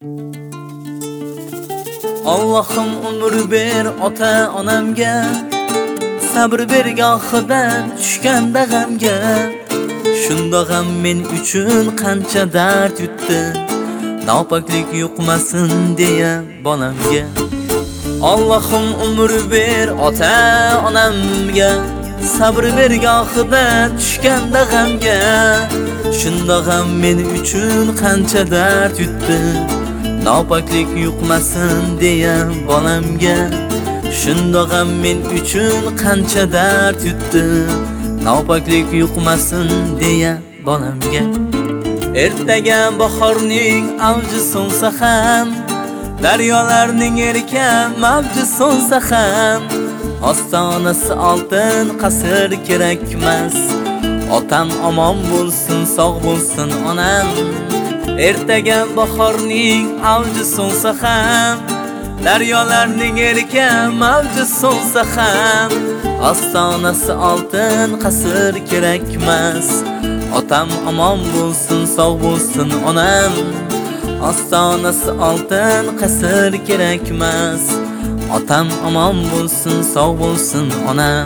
Allohim umr ber ota-onamga, sabr bergohida tushganda g'amga. Shunda g'am men uchun qancha dard yutdi, nopoklik yuqmasin deya bolamga. Allohim umr ber ota-onamga, sabr bergohida tushganda g'amga. Shunda g'am men uchun qancha dard yutdi, nopoklik yuqmasin deya bolamga. Shunda g'am men uchun qancha dard yutdi, nopoklik yuqmasin deya bolamga. Ertaga bahorning avji so'nsa ham, daryolarning erkan mavji so'nsa ham, ostonasi oltin qasr kerakmas. Otam omon bo'lsin, sog' bo'lsin onam. Ertaga bahorning avji so'nsa ham, daryolarning erkan mavji so'nsa ham, ostonasi oltin qasr kerakmas. Otam omon bo'lsin, sog' bo'lsin onam. Ostonasi oltin qasr kerakmas. Otam omon bo'lsin, sog' bo'lsin onam.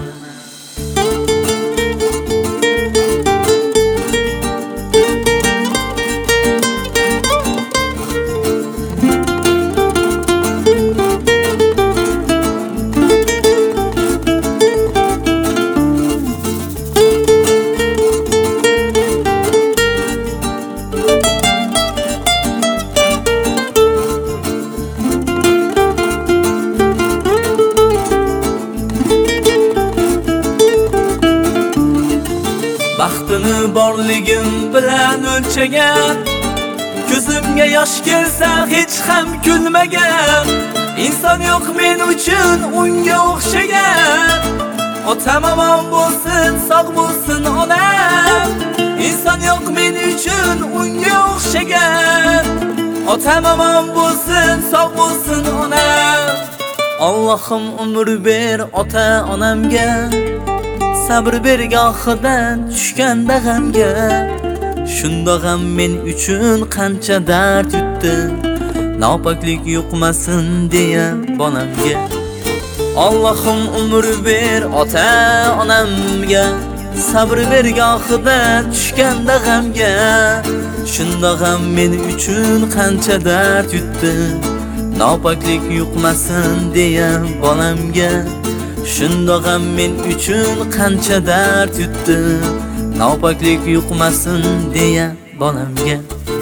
Baxtini borligim bilan o'lchagan, ko'zimga yosh kelsa hech ham kulmagan. Inson yo'q men uchun unga o'xshagan. Otam omon bo'lsin, sog' bo'lsin onam. Inson yo'q men uchun unga o'xshagan. Otam omon bo'lsin, sog' bo'lsin onam. Allohim umr ber ota-onamga, sabr bergohida tushganda g'amga. Shunda g'am men uchun qancha dard yutdi, nopoklik yuqmasin deya bolamga. Allohim umr ber ota-onamga, sabr bergohida tushganda g'amga. Shunda g'am men uchun qancha dard yutdi, nopoklik yuqmasin deya bolamga. Shunda g'am men uchun qancha dard yutdi, nopoklik yuqmasin deya bolamga.